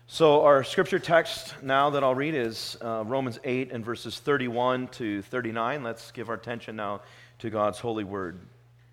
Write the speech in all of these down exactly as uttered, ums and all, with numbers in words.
So our scripture text now that I'll read is uh, Romans eight and verses thirty-one to thirty-nine. Let's give our attention now to God's holy word.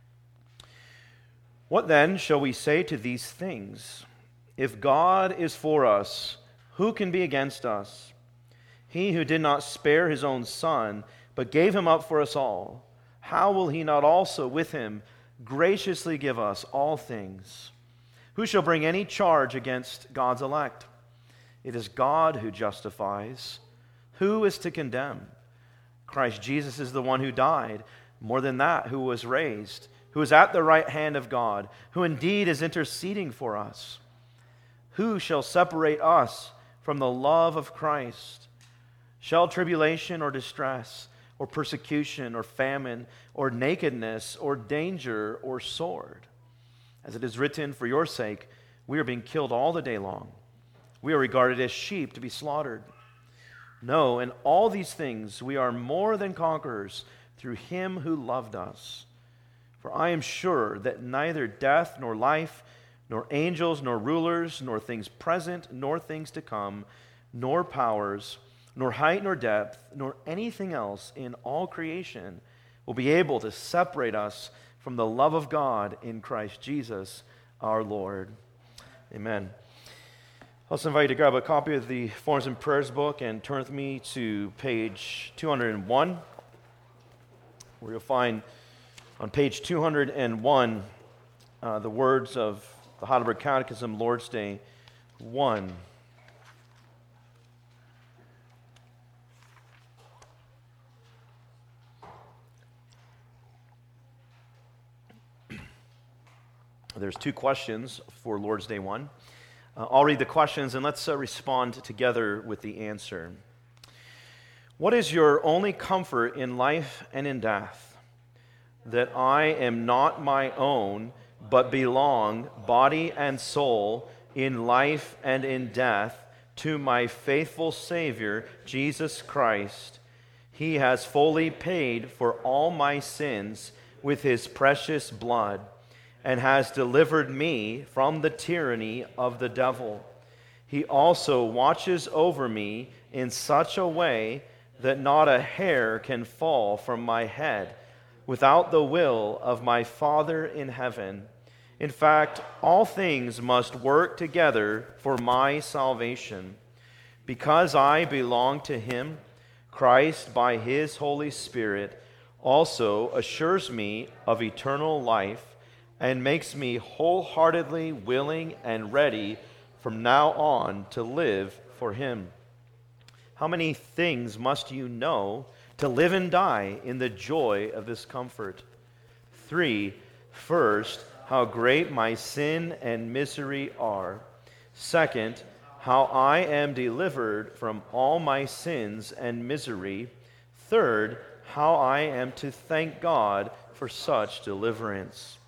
What then shall we say to these things? If God is for us, who can be against us? He who did not spare his own son, but gave him up for us all, how will he not also with him graciously give us all things? Who shall bring any charge against God's elect? It is God who justifies. Who is to condemn? Christ Jesus is the one who died, more than that, who was raised, who is at the right hand of God, who indeed is interceding for us. Who shall separate us from the love of Christ? Shall tribulation or distress, or persecution, or famine, or nakedness, or danger, or sword? As it is written, for your sake, we are being killed all the day long. We are regarded as sheep to be slaughtered. No, in all these things we are more than conquerors through him who loved us. For I am sure that neither death nor life, nor angels, nor rulers, nor things present, nor things to come, nor powers, nor height nor depth, nor anything else in all creation will be able to separate us from the love of God in Christ Jesus our Lord. Amen. I'll also invite you to grab a copy of the Forms and Prayers book and turn with me to page two hundred one, where you'll find on page two hundred one uh, the words of the Heidelberg Catechism, Lord's Day one. There's two questions for Lord's Day one. Uh, I'll read the questions and let's uh, respond together with the answer. What is your only comfort in life and in death? That I am not my own, but belong, body and soul, in life and in death, to my faithful Savior, Jesus Christ. He has fully paid for all my sins with his precious blood, and has delivered me from the tyranny of the devil. He also watches over me in such a way that not a hair can fall from my head without the will of my Father in heaven. In fact, all things must work together for my salvation. Because I belong to him, Christ, by his Holy Spirit, also assures me of eternal life and makes me wholeheartedly willing and ready from now on to live for him. How many things must you know to live and die in the joy of this comfort? Three, first, how great my sin and misery are. Second, how I am delivered from all my sins and misery. Third, how I am to thank God for such deliverance.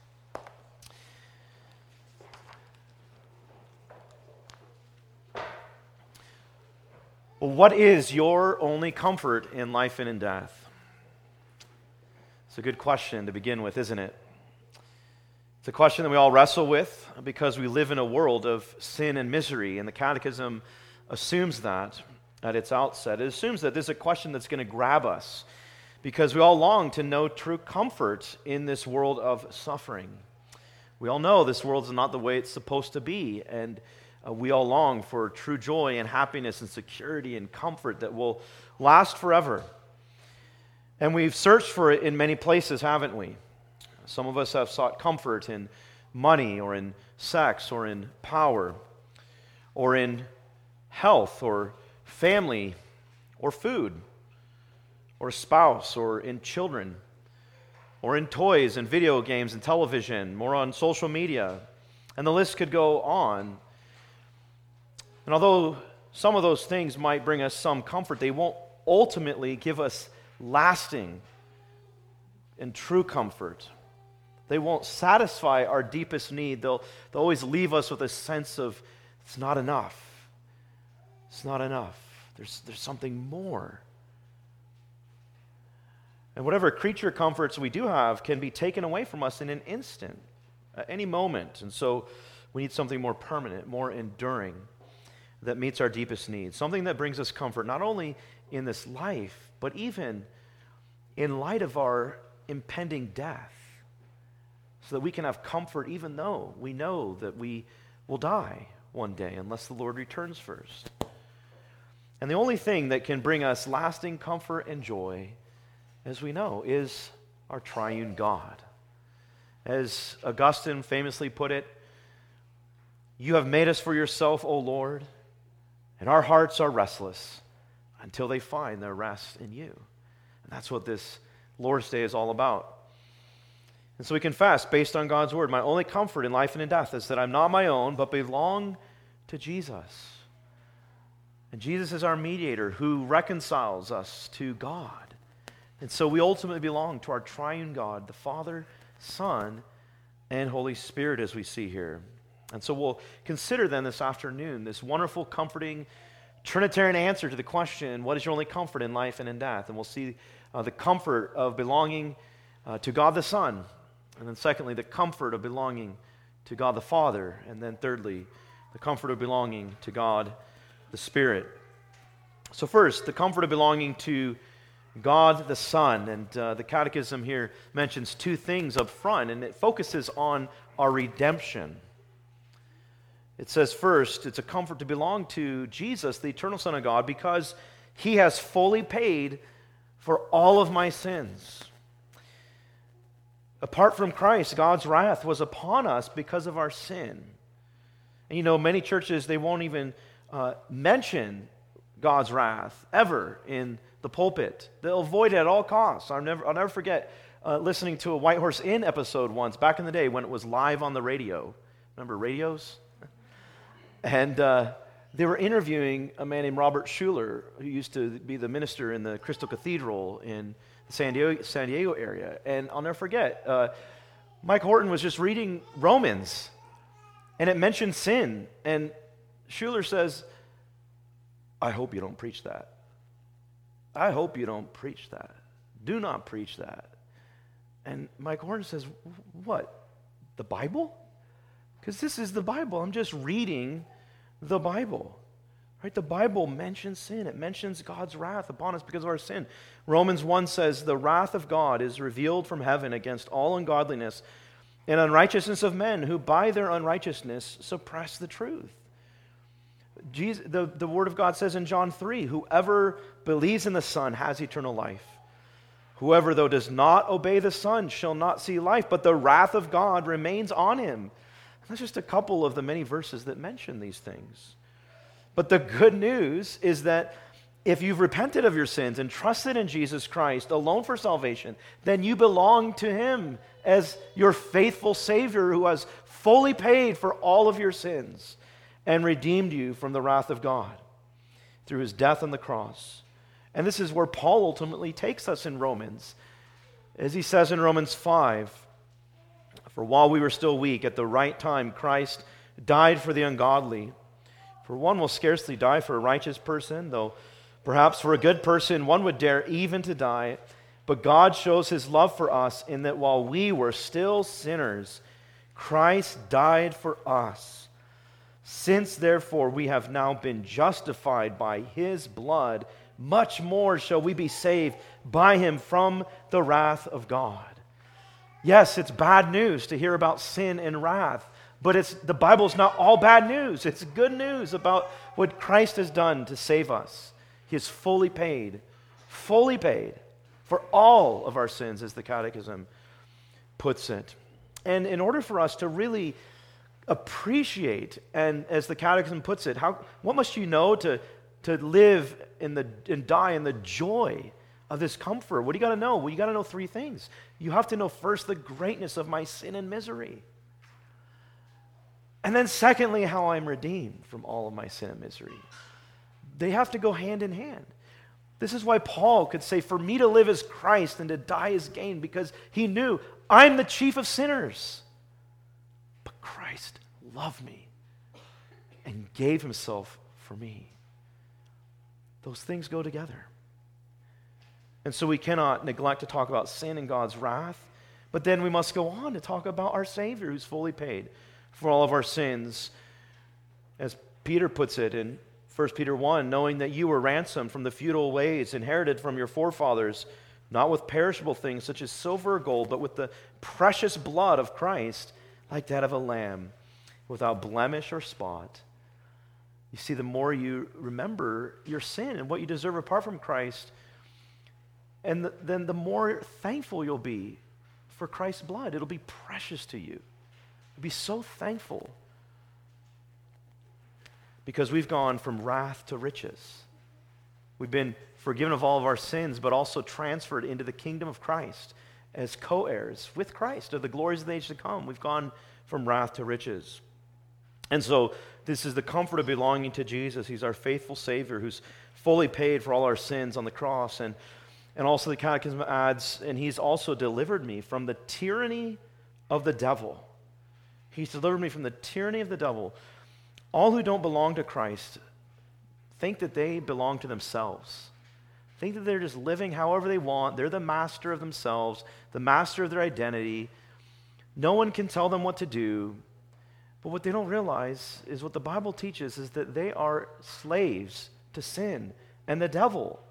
Well, what is your only comfort in life and in death? It's a good question to begin with, isn't it? It's a question that we all wrestle with because we live in a world of sin and misery, and the Catechism assumes that at its outset. It assumes that this is a question that's going to grab us because we all long to know true comfort in this world of suffering. We all know this world is not the way it's supposed to be, and Uh, we all long for true joy and happiness and security and comfort that will last forever. And we've searched for it in many places, haven't we? Some of us have sought comfort in money or in sex or in power or in health or family or food or a spouse or in children or in toys and video games and television, more on social media. And the list could go on. And although some of those things might bring us some comfort, they won't ultimately give us lasting and true comfort. They won't satisfy our deepest need. They'll, they'll always leave us with a sense of, it's not enough. It's not enough. There's, there's something more. And whatever creature comforts we do have can be taken away from us in an instant, at any moment. And so we need something more permanent, more enduring. that meets our deepest needs, something that brings us comfort, not only in this life, but even in light of our impending death, so that we can have comfort even though we know that we will die one day unless the Lord returns first. And the only thing that can bring us lasting comfort and joy, as we know, is our triune God. As Augustine famously put it, "You have made us for yourself, O Lord, and our hearts are restless until they find their rest in you." And that's what this Lord's Day is all about. And so we confess, based on God's word, my only comfort in life and in death is that I'm not my own, but belong to Jesus. And Jesus is our mediator who reconciles us to God. And so we ultimately belong to our triune God, the Father, Son, and Holy Spirit, as we see here. And so we'll consider then this afternoon this wonderful, comforting, Trinitarian answer to the question, what is your only comfort in life and in death? And we'll see uh, the comfort of belonging uh, to God the Son. And then secondly, the comfort of belonging to God the Father. And then thirdly, the comfort of belonging to God the Spirit. So first, the comfort of belonging to God the Son. And uh, the Catechism here mentions two things up front, and it focuses on our redemption. It says first, it's a comfort to belong to Jesus, the eternal Son of God, because he has fully paid for all of my sins. Apart from Christ, God's wrath was upon us because of our sin. And you know, many churches, they won't even uh, mention God's wrath ever in the pulpit. They'll avoid it at all costs. I'll never, I'll never forget uh, listening to a White Horse Inn episode once, back in the day when it was live on the radio. Remember radios? And uh, they were interviewing a man named Robert Schuller, who used to be the minister in the Crystal Cathedral in the San Diego, San Diego area. And I'll never forget, uh, Mike Horton was just reading Romans, and it mentioned sin. And Schuller says, I hope you don't preach that. I hope you don't preach that. Do not preach that. And Mike Horton says, what? The Bible? Because this is the Bible. I'm just reading the Bible. Right? The Bible mentions sin. It mentions God's wrath upon us because of our sin. Romans one says, the wrath of God is revealed from heaven against all ungodliness and unrighteousness of men who by their unrighteousness suppress the truth. Jesus, the, the Word of God says in John three, whoever believes in the Son has eternal life. Whoever, though, does not obey the Son shall not see life, but the wrath of God remains on him. That's just a couple of the many verses that mention these things. But the good news is that if you've repented of your sins and trusted in Jesus Christ alone for salvation, then you belong to him as your faithful Savior who has fully paid for all of your sins and redeemed you from the wrath of God through his death on the cross. And this is where Paul ultimately takes us in Romans. As he says in Romans five, for while we were still weak, at the right time Christ died for the ungodly. For one will scarcely die for a righteous person, though perhaps for a good person one would dare even to die. But God shows his love for us in that while we were still sinners, Christ died for us. Since therefore we have now been justified by his blood, much more shall we be saved by him from the wrath of God. Yes, it's bad news to hear about sin and wrath, but it's the Bible's not all bad news. It's good news about what Christ has done to save us. He has fully paid, fully paid for all of our sins, as the Catechism puts it. And in order for us to really appreciate, and as the Catechism puts it, how what must you know to, to live in the and die in the joy of this comfort? What do you got to know? Well, you got to know three things. You have to know first the greatness of my sin and misery. And then secondly, how I'm redeemed from all of my sin and misery. They have to go hand in hand. This is why Paul could say, for me to live is Christ and to die is gain, because he knew I'm the chief of sinners. But Christ loved me and gave himself for me. Those things go together. And so we cannot neglect to talk about sin and God's wrath, but then we must go on to talk about our Savior who's fully paid for all of our sins. As Peter puts it in First Peter one, knowing that you were ransomed from the futile ways inherited from your forefathers, not with perishable things such as silver or gold, but with the precious blood of Christ, like that of a lamb, without blemish or spot. You see, the more you remember your sin and what you deserve apart from Christ, and the, then the more thankful you'll be for Christ's blood. It'll be precious to you. You'll be so thankful because we've gone from wrath to riches. We've been forgiven of all of our sins, but also transferred into the kingdom of Christ as co-heirs with Christ of the glories of the age to come. We've gone from wrath to riches. And so this is the comfort of belonging to Jesus. He's our faithful Savior who's fully paid for all our sins on the cross. And, and also the Catechism adds, and he's also delivered me from the tyranny of the devil. He's delivered me from the tyranny of the devil. All who don't belong to Christ think that they belong to themselves. Think that they're just living however they want. They're the master of themselves, the master of their identity. No one can tell them what to do. But what they don't realize is what the Bible teaches is that they are slaves to sin and the devil.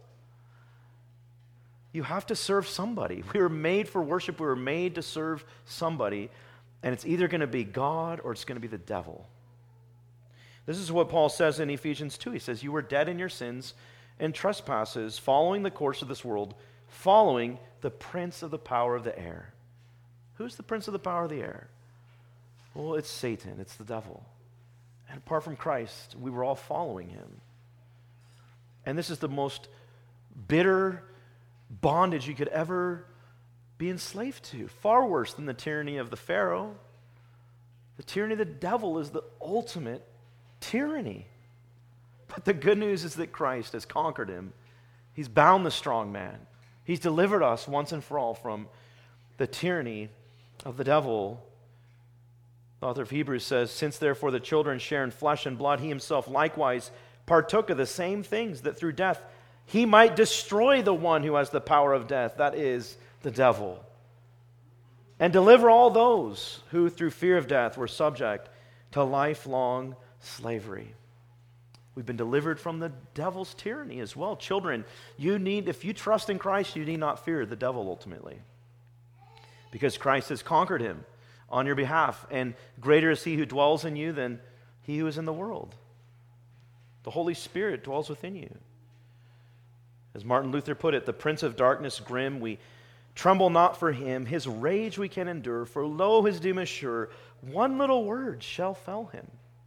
You have to serve somebody. We were made for worship. We were made to serve somebody. And it's either going to be God or it's going to be the devil. This is what Paul says in Ephesians two. He says, you were dead in your sins and trespasses, following the course of this world, following the prince of the power of the air. Who's the prince of the power of the air? Well, it's Satan. It's the devil. And apart from Christ, we were all following him. And this is the most bitter bondage you could ever be enslaved to. Far worse than the tyranny of the Pharaoh. The tyranny of the devil is the ultimate tyranny. But the good news is that Christ has conquered him. He's bound the strong man. He's delivered us once and for all from the tyranny of the devil. The author of Hebrews says, since therefore the children share in flesh and blood, he himself likewise partook of the same things, that through death he might destroy the one who has the power of death, that is, the devil, and deliver all those who through fear of death were subject to lifelong slavery. We've been delivered from the devil's tyranny as well. Children, you need, if you trust in Christ, you need not fear the devil ultimately, because Christ has conquered him on your behalf, and greater is he who dwells in you than he who is in the world. The Holy Spirit dwells within you. As Martin Luther put it, the prince of darkness grim, we tremble not for him. His rage we can endure, for lo, his doom is sure. One little word shall fell him.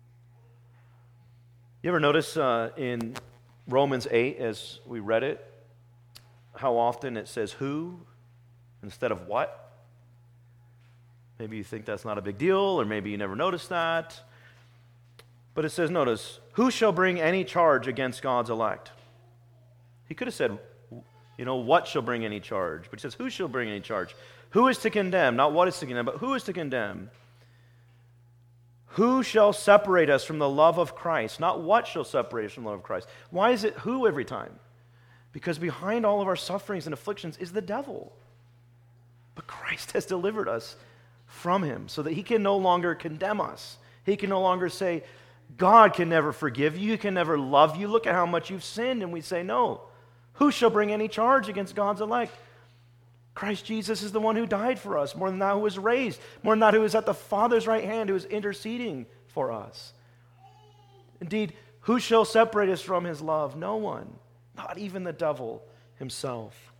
You ever notice uh, in Romans eight, as we read it, how often it says who instead of what? Maybe you think that's not a big deal, or maybe you never noticed that. But it says, notice, who shall bring any charge against God's elect? He could have said, you know, what shall bring any charge? But he says, who shall bring any charge? Who is to condemn? Not what is to condemn, but who is to condemn? Who shall separate us from the love of Christ? Not what shall separate us from the love of Christ. Why is it who every time? Because behind all of our sufferings and afflictions is the devil. But Christ has delivered us from him so that he can no longer condemn us. He can no longer say, God can never forgive you. He can never love you. Look at how much you've sinned. And we say, no. Who shall bring any charge against God's elect? Christ Jesus is the one who died for us, more than that who was raised, more than that who is at the Father's right hand, who is interceding for us. Indeed, who shall separate us from his love? No one, not even the devil himself.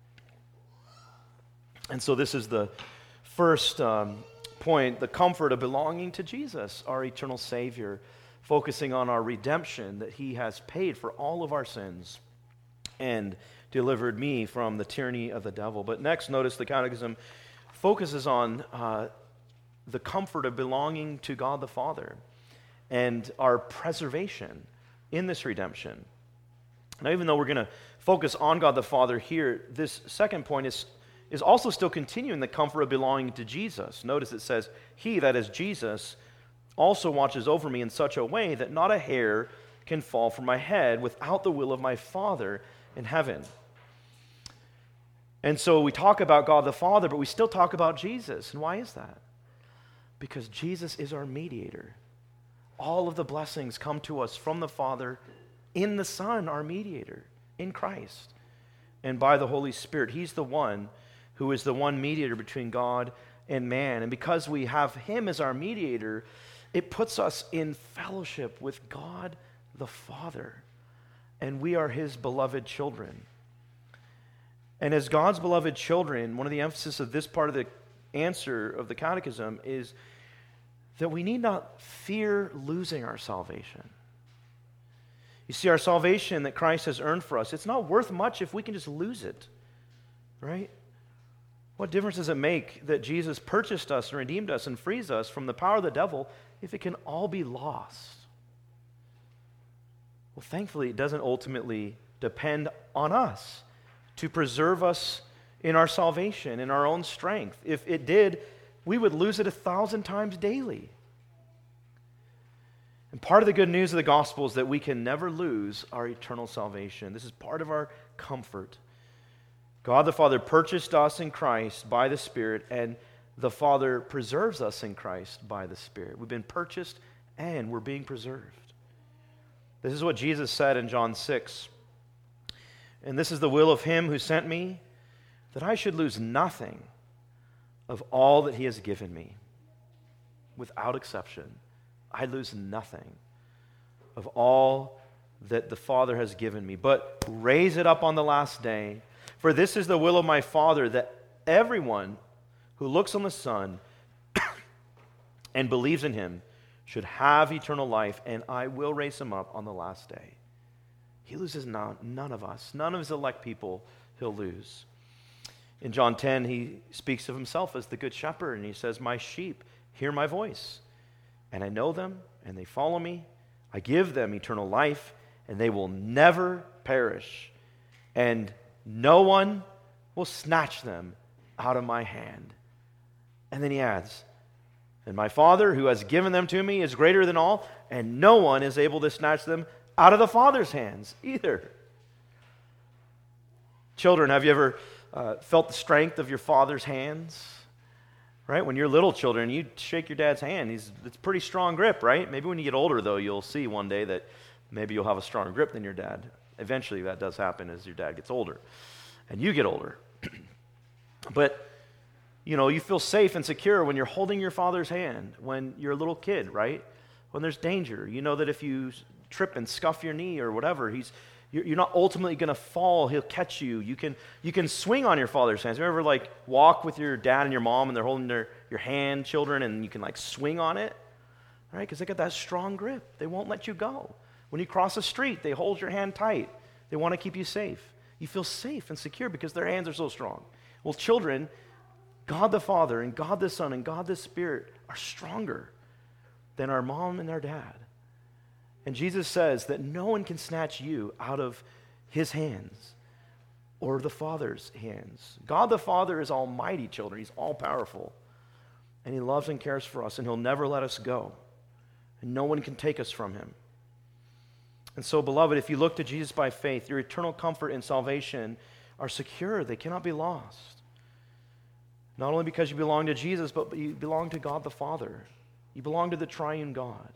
And so this is the first um, point, the comfort of belonging to Jesus, our eternal Savior, focusing on our redemption, that he has paid for all of our sins and delivered me from the tyranny of the devil. But next, notice the Catechism focuses on uh, the comfort of belonging to God the Father and our preservation in this redemption. Now, even though we're going to focus on God the Father here, this second point is, is also still continuing the comfort of belonging to Jesus. Notice it says, he, that is Jesus, also watches over me in such a way that not a hair can fall from my head without the will of my Father in heaven. And so we talk about God the Father, but we still talk about Jesus. And why is that? Because Jesus is our mediator. All of the blessings come to us from the Father in the Son, our mediator, in Christ, and by the Holy Spirit. He's the one who is the one mediator between God and man. And because we have him as our mediator, it puts us in fellowship with God the Father, and we are his beloved children. And as God's beloved children, one of the emphasis of this part of the answer of the Catechism is that we need not fear losing our salvation. You see, our salvation that Christ has earned for us, it's not worth much if we can just lose it, right? What difference does it make that Jesus purchased us and redeemed us and frees us from the power of the devil if it can all be lost? Well, thankfully, it doesn't ultimately depend on us to preserve us in our salvation, in our own strength. If it did, we would lose it a thousand times daily. And part of the good news of the gospel is that we can never lose our eternal salvation. This is part of our comfort. God the Father purchased us in Christ by the Spirit, and the Father preserves us in Christ by the Spirit. We've been purchased and we're being preserved. This is what Jesus said in John six. And this is the will of him who sent me, that I should lose nothing of all that he has given me. Without exception, I lose nothing of all that the Father has given me, but raise it up on the last day. For this is the will of my Father, that everyone who looks on the Son and believes in him should have eternal life, and I will raise him up on the last day. He loses none, none of us. None of his elect people he'll lose. In John ten, he speaks of himself as the good shepherd, and he says, my sheep hear my voice, and I know them, and they follow me. I give them eternal life, and they will never perish, and no one will snatch them out of my hand. And then he adds, and my Father who has given them to me is greater than all, and no one is able to snatch them out of the Father's hands either. Children, have you ever uh, felt the strength of your father's hands? Right? When you're little children, you shake your dad's hand. He's, it's a pretty strong grip, right? Maybe when you get older, though, you'll see one day that maybe you'll have a stronger grip than your dad. Eventually, that does happen as your dad gets older and you get older. But, you know, you feel safe and secure when you're holding your father's hand when you're a little kid, right? When there's danger. You know that if you trip and scuff your knee or whatever, he's you're not ultimately going to fall. He'll catch you. You can you can swing on your father's hands. You ever like walk with your dad and your mom and they're holding their your hand, children, and you can like swing on it, right? Because they got that strong grip. They won't let you go. When you cross the street, they hold your hand tight. They want to keep you safe. You feel safe and secure because their hands are so strong. Well, children, God the Father and God the Son and God the Spirit are stronger than our mom and our dad. And Jesus says that no one can snatch you out of his hands or the Father's hands. God the Father is almighty, children. He's all-powerful. And he loves and cares for us, and he'll never let us go. And no one can take us from him. And so, beloved, if you look to Jesus by faith, your eternal comfort and salvation are secure. They cannot be lost. Not only because you belong to Jesus, but you belong to God the Father. You belong to the triune God.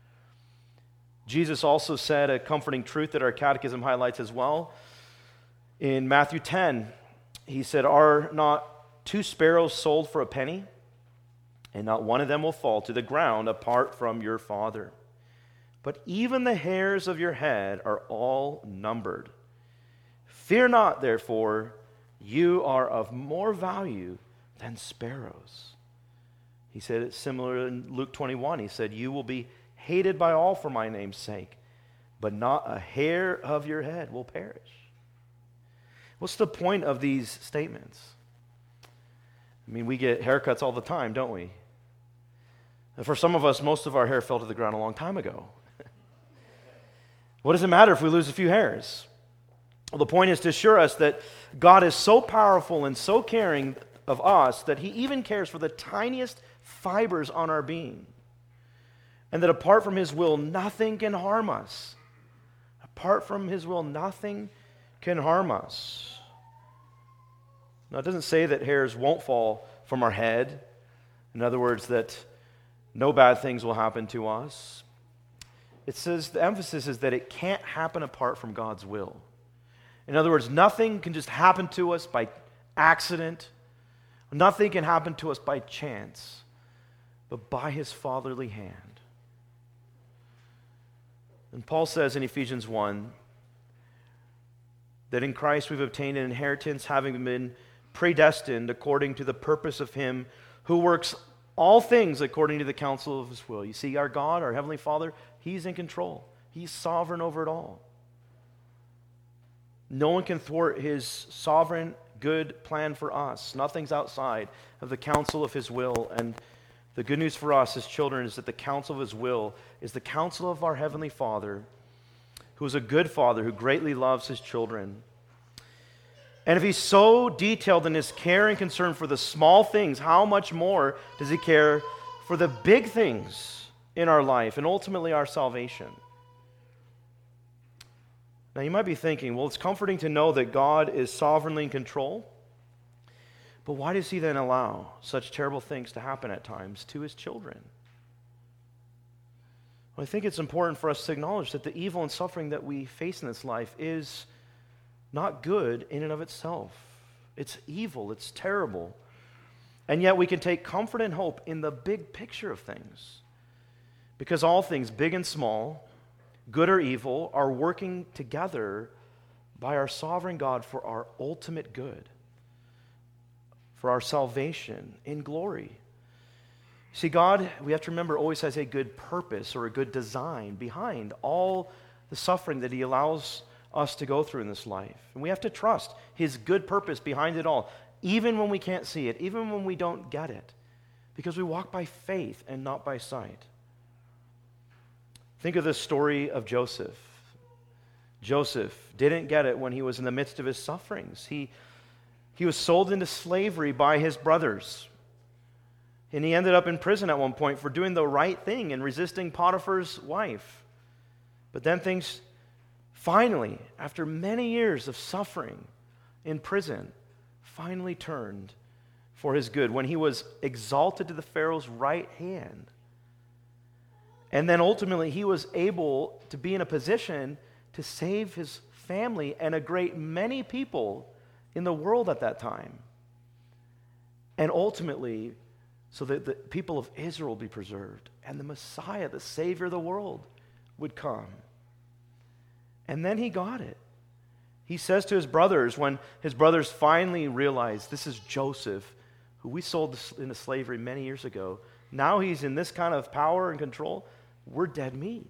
Jesus also said a comforting truth that our catechism highlights as well. In Matthew ten, he said, are not two sparrows sold for a penny? And not one of them will fall to the ground apart from your Father. But even the hairs of your head are all numbered. Fear not, therefore, you are of more value than sparrows. He said it similar in Luke twenty-one. He said, you will be hated by all for my name's sake, but not a hair of your head will perish. What's the point of these statements? I mean, we get haircuts all the time, don't we? And for some of us, most of our hair fell to the ground a long time ago. What does it matter if we lose a few hairs? Well, the point is to assure us that God is so powerful and so caring of us that he even cares for the tiniest fibers on our being. And that apart from his will, nothing can harm us. Apart from his will, nothing can harm us. Now, it doesn't say that hairs won't fall from our head. In other words, that no bad things will happen to us. it says the emphasis is that it can't happen apart from God's will. In other words, nothing can just happen to us by accident. Nothing can happen to us by chance, but by his fatherly hand. And Paul says in Ephesians one that in Christ we've obtained an inheritance, having been predestined according to the purpose of him who works all things according to the counsel of his will. You see, our God, our Heavenly Father, he's in control. He's sovereign over it all. No one can thwart his sovereign good plan for us. Nothing's outside of the counsel of his will. And the good news for us as children is that the counsel of his will is the counsel of our Heavenly Father, who is a good Father who greatly loves his children. And if he's so detailed in his care and concern for the small things, how much more does he care for the big things in our life and ultimately our salvation? Now you might be thinking, well, it's comforting to know that God is sovereignly in control, but why does he then allow such terrible things to happen at times to his children? Well, I think it's important for us to acknowledge that the evil and suffering that we face in this life is not good in and of itself. It's evil, it's terrible. And yet we can take comfort and hope in the big picture of things. Because all things, big and small, good or evil, are working together by our sovereign God for our ultimate good, for our salvation in glory. See, God, we have to remember, always has a good purpose or a good design behind all the suffering that he allows us to go through in this life. And we have to trust his good purpose behind it all, even when we can't see it, even when we don't get it, because we walk by faith and not by sight. Think of the story of Joseph. Joseph didn't get it when he was in the midst of his sufferings. He, he was sold into slavery by his brothers. And he ended up in prison at one point for doing the right thing and resisting Potiphar's wife. But then things finally, after many years of suffering in prison, finally turned for his good when he was exalted to the Pharaoh's right hand. And then ultimately he was able to be in a position to save his family and a great many people in the world at that time. And ultimately, so that the people of Israel would be preserved and the Messiah, the Savior of the world, would come. And then he got it. He says to his brothers, when his brothers finally realized this is Joseph, who we sold into slavery many years ago, now he's in this kind of power and control, we're dead meat.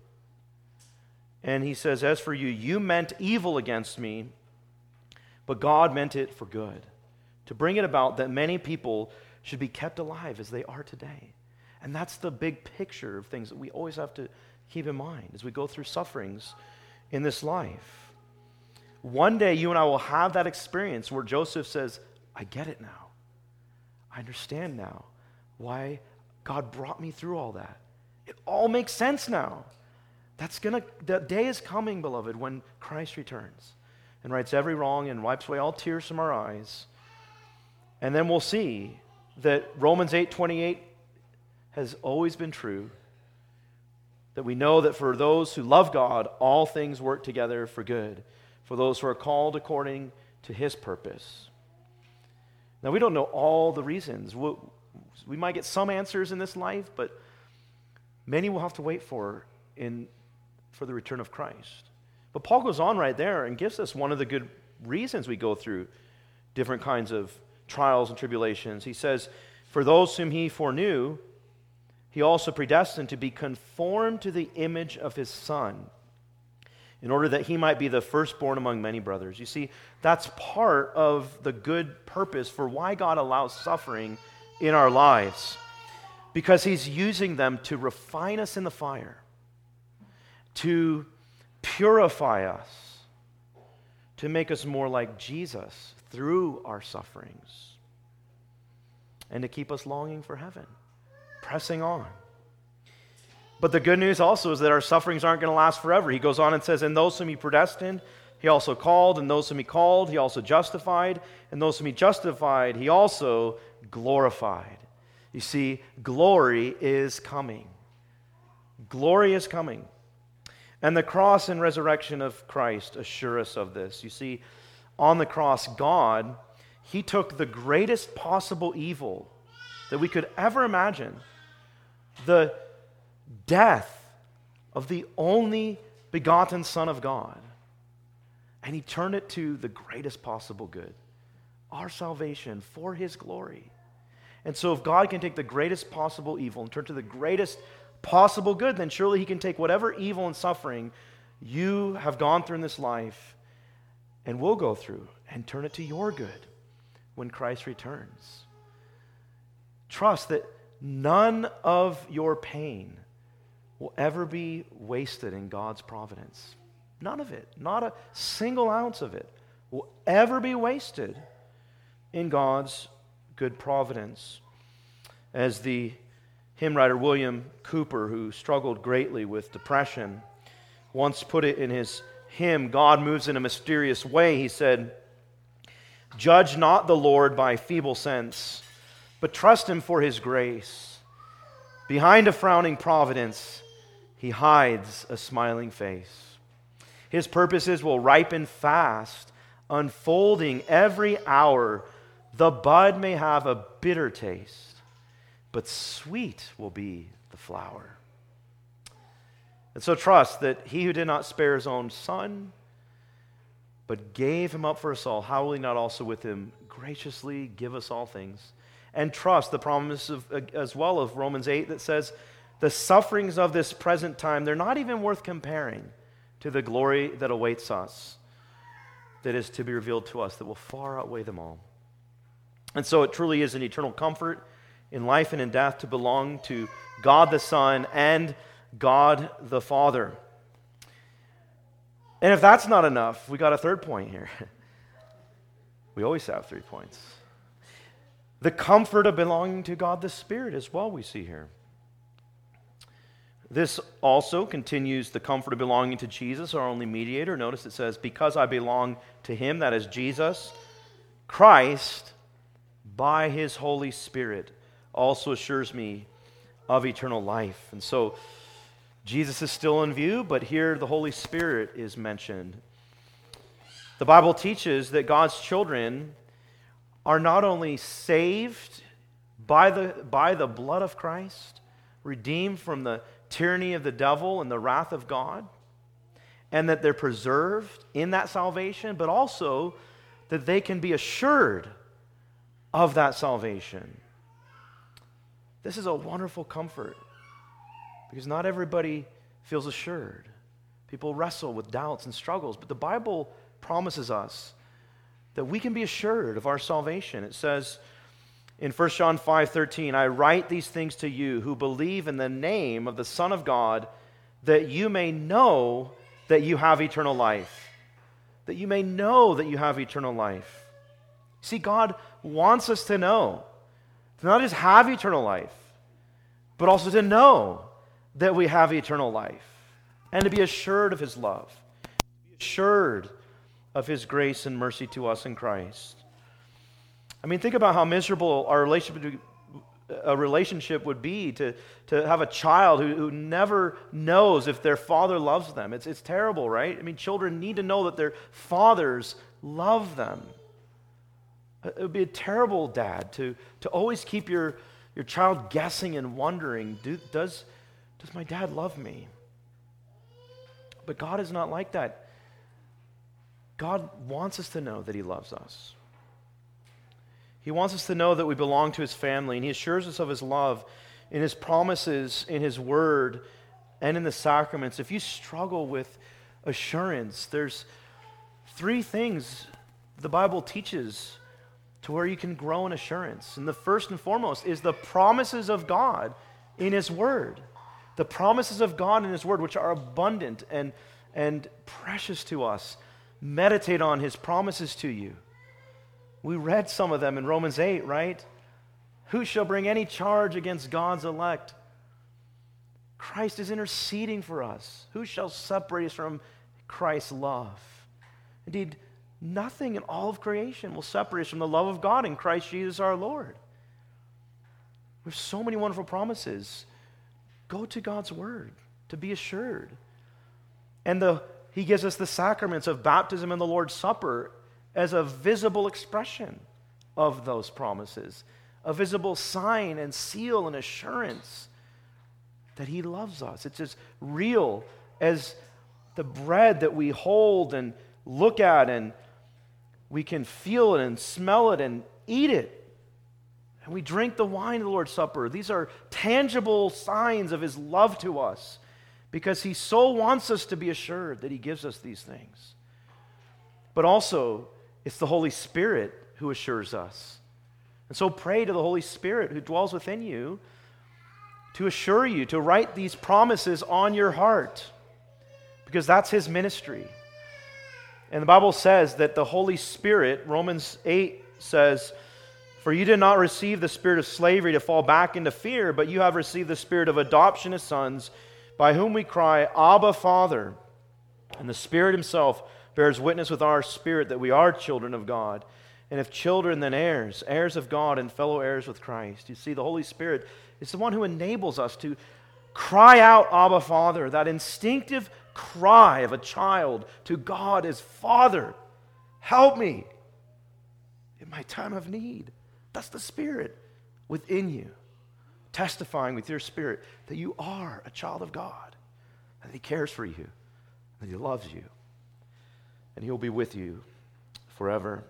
And he says, as for you, you meant evil against me, but God meant it for good, to bring it about that many people should be kept alive as they are today. And that's the big picture of things that we always have to keep in mind as we go through sufferings in this life. One day you and I will have that experience where Joseph says, I get it now. I understand now why God brought me through all that. It all makes sense now. That's gonna, the day is coming, beloved, when Christ returns and rights every wrong and wipes away all tears from our eyes. And then we'll see that Romans eight twenty-eight has always been true, that we know that for those who love God, all things work together for good, for those who are called according to his purpose. Now, we don't know all the reasons. We might get some answers in this life, but many will have to wait for in for the return of Christ. But Paul goes on right there and gives us one of the good reasons we go through different kinds of trials and tribulations. He says, for those whom he foreknew, he also predestined to be conformed to the image of his Son, in order that he might be the firstborn among many brothers. You see, that's part of the good purpose for why God allows suffering in our lives, because he's using them to refine us in the fire, to purify us, to make us more like Jesus through our sufferings, and to keep us longing for heaven, pressing on. But the good news also is that our sufferings aren't going to last forever. He goes on and says, and those whom he predestined, he also called, and those whom he called, he also justified, and those whom he justified, he also glorified. You see, glory is coming. Glory is coming. And the cross and resurrection of Christ assure us of this. You see, on the cross, God, He took the greatest possible evil that we could ever imagine, the death of the only begotten Son of God, and He turned it to the greatest possible good, our salvation for His glory. And so if God can take the greatest possible evil and turn to the greatest possible good, then surely He can take whatever evil and suffering you have gone through in this life and will go through and turn it to your good when Christ returns. Trust that none of your pain will ever be wasted in God's providence. None of it, not a single ounce of it, will ever be wasted in God's good providence. As the hymn writer William Cooper, who struggled greatly with depression, once put it in his hymn, God Moves in a Mysterious Way, he said, "Judge not the Lord by feeble sense, but trust Him for His grace. Behind a frowning providence, He hides a smiling face. His purposes will ripen fast, unfolding every hour. The bud may have a bitter taste, but sweet will be the flower." And so trust that He who did not spare His own Son, but gave Him up for us all, how will He not also with Him graciously give us all things? And trust the promise of, as well of Romans eight that says, the sufferings of this present time, they're not even worth comparing to the glory that awaits us, that is to be revealed to us, that will far outweigh them all. And so it truly is an eternal comfort in life and in death to belong to God the Son and God the Father. And if that's not enough, we got a third point here. We always have three points. The comfort of belonging to God the Spirit as well, we see here. This also continues the comfort of belonging to Jesus, our only mediator. Notice it says, because I belong to Him, that is Jesus, Christ, by His Holy Spirit, also assures me of eternal life. And so Jesus is still in view, but here the Holy Spirit is mentioned. The Bible teaches that God's children are not only saved by the, by the blood of Christ, redeemed from the tyranny of the devil and the wrath of God, and that they're preserved in that salvation, but also that they can be assured of that salvation. This is a wonderful comfort because not everybody feels assured. People wrestle with doubts and struggles, but the Bible promises us that we can be assured of our salvation. It says in First John five thirteen, I write these things to you who believe in the name of the Son of God, that you may know that you have eternal life. That you may know that you have eternal life. See, God wants us to know, to not just have eternal life, but also to know that we have eternal life, and to be assured of His love, to be assured of His grace and mercy to us in Christ. I mean, think about how miserable our relationship, a relationship would be to, to have a child who, who never knows if their father loves them. It's, it's terrible, right? I mean, children need to know that their fathers love them. It would be a terrible, dad, to, to always keep your, your child guessing and wondering, do, does, does my dad love me? But God is not like that. God wants us to know that He loves us. He wants us to know that we belong to His family, and He assures us of His love in His promises, in His word, and in the sacraments. If you struggle with assurance, there's three things the Bible teaches to where you can grow in assurance. And the first and foremost is the promises of God in His word. The promises of God in His word, which are abundant and, and precious to us. Meditate on His promises to you. We read some of them in Romans eight, right? Who shall bring any charge against God's elect? Christ is interceding for us. Who shall separate us from Christ's love? Indeed, nothing in all of creation will separate us from the love of God in Christ Jesus our Lord. We have so many wonderful promises. Go to God's word to be assured. And the, he gives us the sacraments of baptism and the Lord's Supper as a visible expression of those promises, a visible sign and seal and assurance that he loves us. It's as real as the bread that we hold and look at, and we can feel it and smell it and eat it. And we drink the wine of the Lord's Supper. These are tangible signs of his love to us because he so wants us to be assured that he gives us these things. But also, it's the Holy Spirit who assures us. And so pray to the Holy Spirit who dwells within you to assure you, to write these promises on your heart, because that's his ministry. And the Bible says that the Holy Spirit, Romans eight says, "For you did not receive the spirit of slavery to fall back into fear, but you have received the spirit of adoption as sons, by whom we cry, Abba, Father. And the Spirit himself bears witness with our spirit that we are children of God. And if children, then heirs, heirs of God and fellow heirs with Christ." You see, the Holy Spirit is the one who enables us to cry out, Abba, Father, that instinctive cry of a child to God as Father, help me in my time of need. That's the Spirit within you, testifying with your spirit that you are a child of God, and that he cares for you, and he loves you, and he'll be with you forever.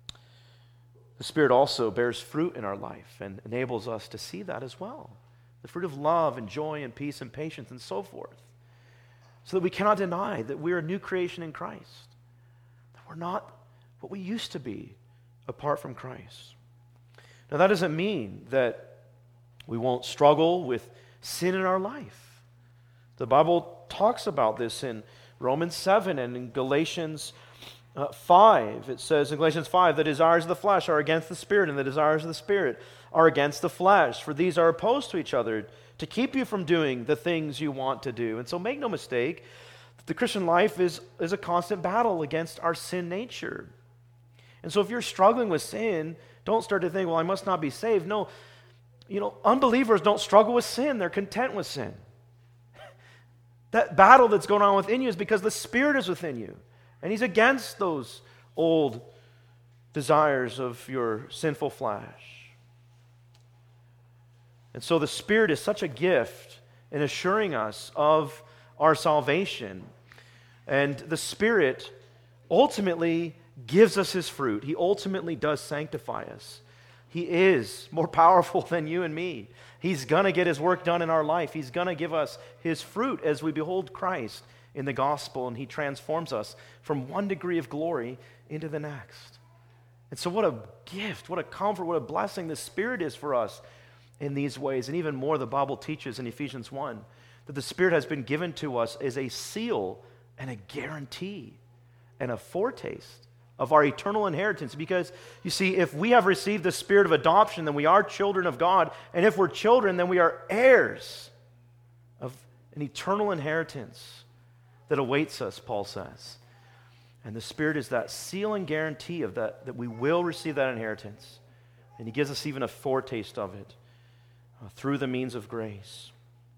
The Spirit also bears fruit in our life and enables us to see that as well. The fruit of love and joy and peace and patience and so forth. So that we cannot deny that we're a new creation in Christ. That we're not what we used to be apart from Christ. Now that doesn't mean that we won't struggle with sin in our life. The Bible talks about this in Romans seven and in Galatians uh, five. It says in Galatians five, "The desires of the flesh are against the Spirit, and the desires of the Spirit are against the flesh. For these are opposed to each other, to keep you from doing the things you want to do." And so make no mistake, the Christian life is, is a constant battle against our sin nature. And so if you're struggling with sin, don't start to think, well, I must not be saved. No, you know, unbelievers don't struggle with sin. They're content with sin. That battle that's going on within you is because the Spirit is within you. And he's against those old desires of your sinful flesh. And so the Spirit is such a gift in assuring us of our salvation. And the Spirit ultimately gives us his fruit. He ultimately does sanctify us. He is more powerful than you and me. He's going to get his work done in our life. He's going to give us his fruit as we behold Christ in the gospel, and he transforms us from one degree of glory into the next. And so what a gift, what a comfort, what a blessing the Spirit is for us in these ways. And even more, the Bible teaches in Ephesians one that the Spirit has been given to us as a seal and a guarantee and a foretaste of our eternal inheritance. Because, you see, if we have received the Spirit of adoption, then we are children of God. And if we're children, then we are heirs of an eternal inheritance that awaits us, Paul says. And the Spirit is that seal and guarantee of that, that we will receive that inheritance. And he gives us even a foretaste of it uh, through the means of grace.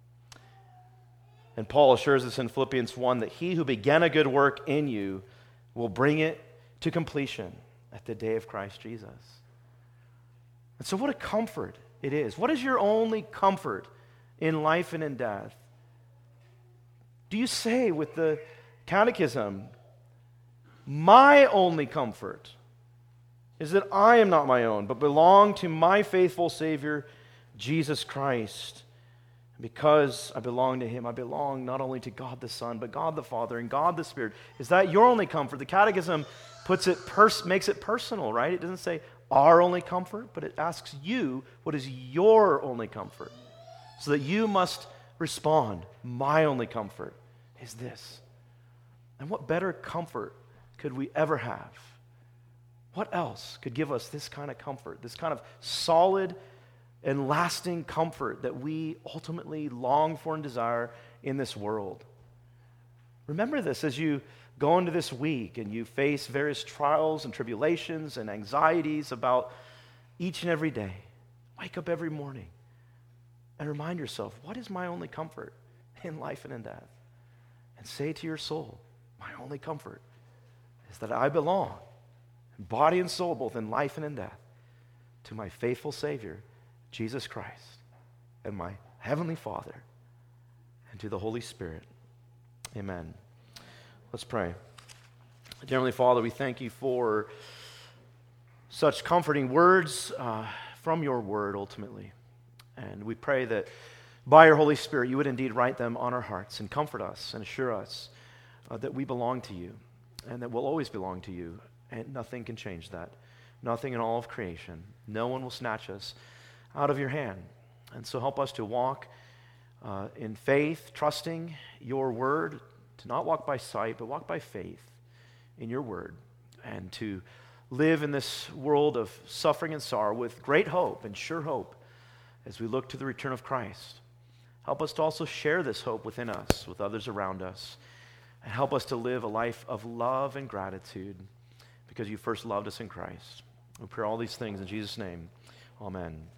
And Paul assures us in Philippians one that he who began a good work in you will bring it to completion at the day of Christ Jesus. And so what a comfort it is. What is your only comfort in life and in death? Do you say with the Catechism, my only comfort is that I am not my own, but belong to my faithful Savior, Jesus Christ. Because I belong to him, I belong not only to God the Son, but God the Father and God the Spirit. Is that your only comfort? The Catechism puts it pers- makes it personal, right? It doesn't say our only comfort, but it asks you, what is your only comfort? So that you must respond, my only comfort is this. And what better comfort could we ever have? What else could give us this kind of comfort, this kind of solid and lasting comfort that we ultimately long for and desire in this world? Remember this as you go into this week and you face various trials and tribulations and anxieties about each and every day. Wake up every morning and remind yourself, what is my only comfort in life and in death? and say to your soul, my only comfort is that I belong, in body and soul, both in life and in death, to my faithful Savior, Jesus Christ, and my Heavenly Father, and to the Holy Spirit. Amen. Let's pray. Dear Heavenly Father, we thank you for such comforting words uh, from your word ultimately. And we pray that by your Holy Spirit you would indeed write them on our hearts and comfort us and assure us uh, that we belong to you and that we'll always belong to you, and nothing can change that. Nothing in all of creation. No one will snatch us out of your hand. And so help us to walk uh, in faith, trusting your word, to not walk by sight, but walk by faith in your word, and to live in this world of suffering and sorrow with great hope and sure hope as we look to the return of Christ. Help us to also share this hope within us, with others around us, and help us to live a life of love and gratitude because you first loved us in Christ. We pray all these things in Jesus' name. Amen.